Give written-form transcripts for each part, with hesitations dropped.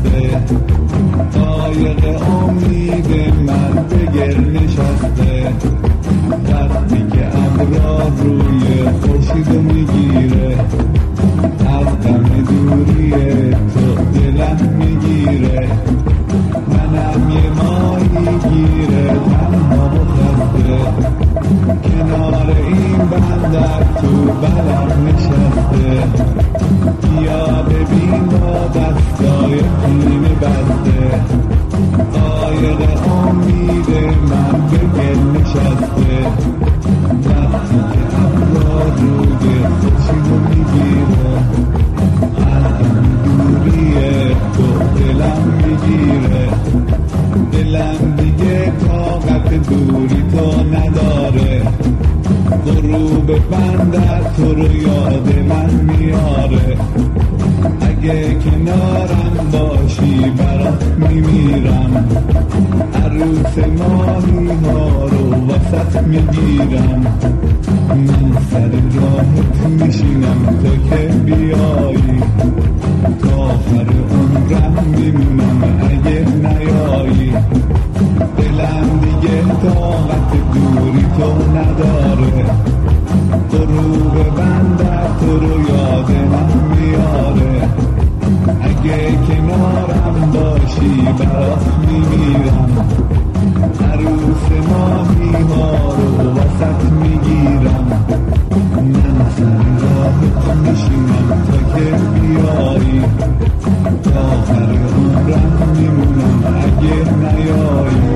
نشسته، قایق امید من به گل نشسته. وقتی که ابرار روی خورشیدو میگیره، از غم دوری تو دلم میگیره. منم یه ماهی گیره تنها و خسته، کنار این بندر تو بلم نشسته. بیا ببین با دستای پینه بسته، قایق امید من به گل نشسته. وقتی که ابرار روی خورشیدو میگیره، از دوری تو دلم میگیره. دلم دیگه طاقت دوری تو نداره، غروب بندر تو رو یاد من میاره. اگه کنارم باشی برات میمیرم، عروس ماهی ها رو وسط میگیرم. من سر راهت میشینم تا که بیایی، تا آخر عمرم میمونم اگه نیایی. دلم دیگه طاقت دوری تو نداره، غروب بندر تو رو یاد من میاره. اگه کنارم باشی برات میمیرم، عروس ماهی ها رو وسط میگیرم. من سر راهت میشینم تا که بیایی، تا آخر عمرم میمونم اگه نیایی.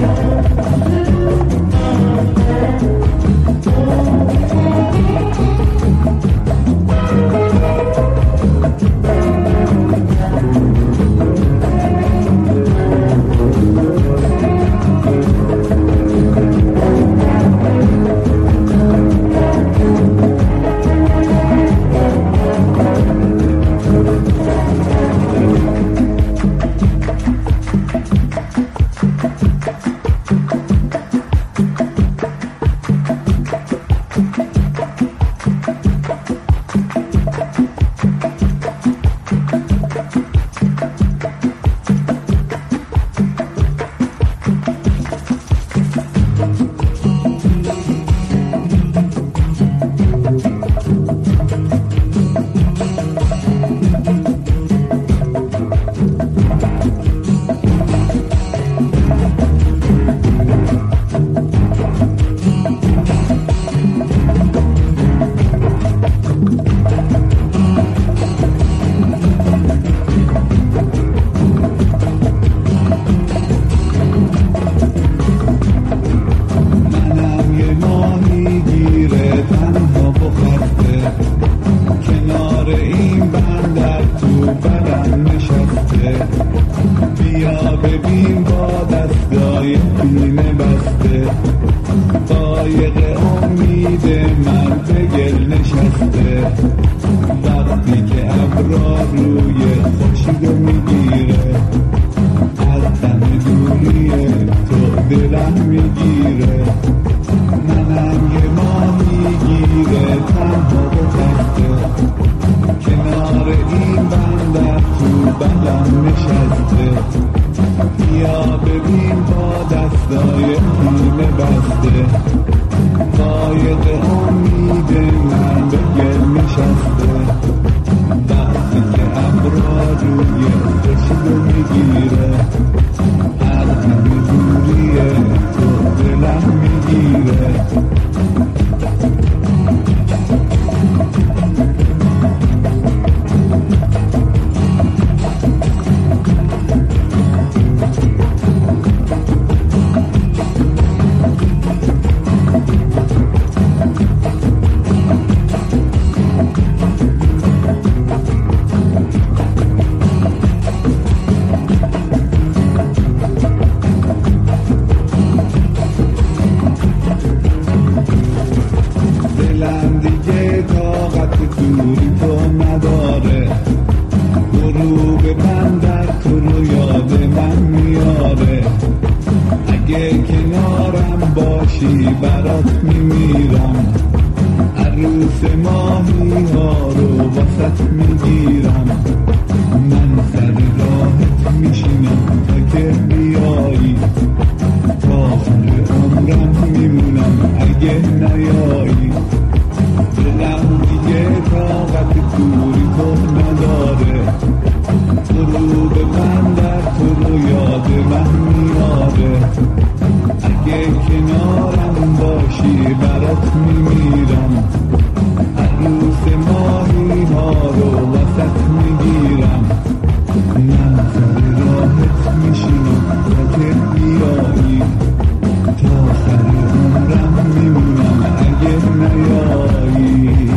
عروس ماهی ها رو واسط میگیرم، من سر راهت میشینم تا که بیایی، تا آخر عمرم میمونم اگه نیایی. دلم دیگه طاقت دوری تو نداره، غروب من در تو رو یاد من میاره، اگه کنارم باشی برات میمیرم، عروس ماهی ها رو وسط میگیرم، من سر راهت میشینم تا که بیایی، تا آخر عمرم میمونم اگه نیایی.